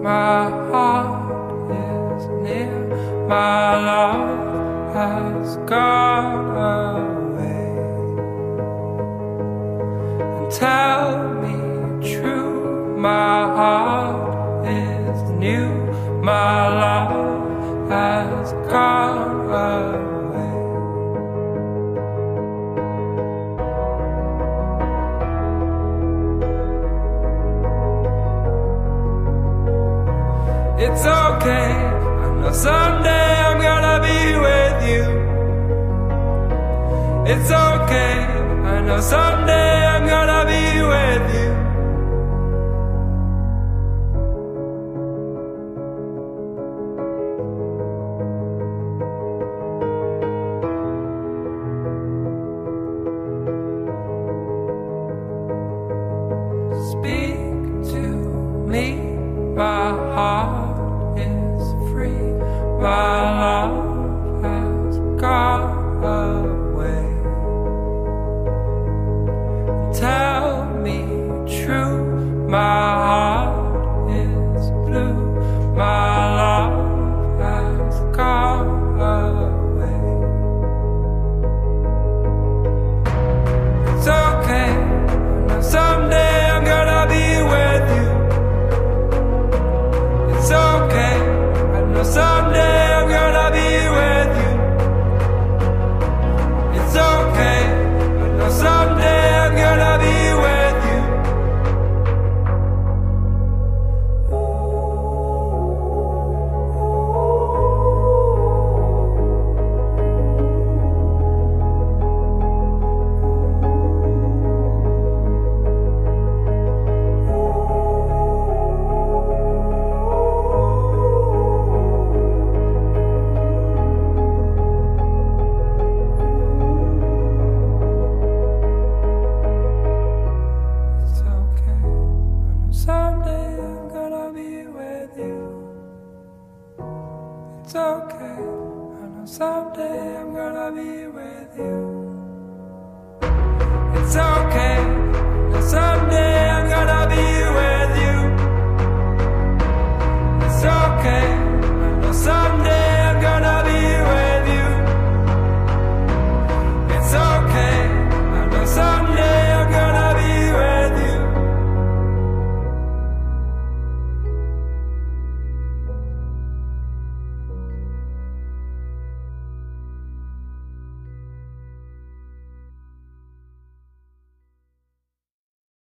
my heart is near, my love has gone away. And tell me true, my heart is new, my love has gone away. It's okay, I know someday I'm gonna be with you. It's okay, I know someday I'm gonna be with you. Speak to me, my heart is free, my love has gone away. Tell me true, my heart is blue, my love has gone away. It's okay, I know someday I'm gonna be with you. It's okay, I know someday I'm gonna be with you. It's okay, I know someday I'm gonna be with you. Someday I'm gonna be with you. It's okay, I know someday I'm gonna be with you. It's okay, I know someday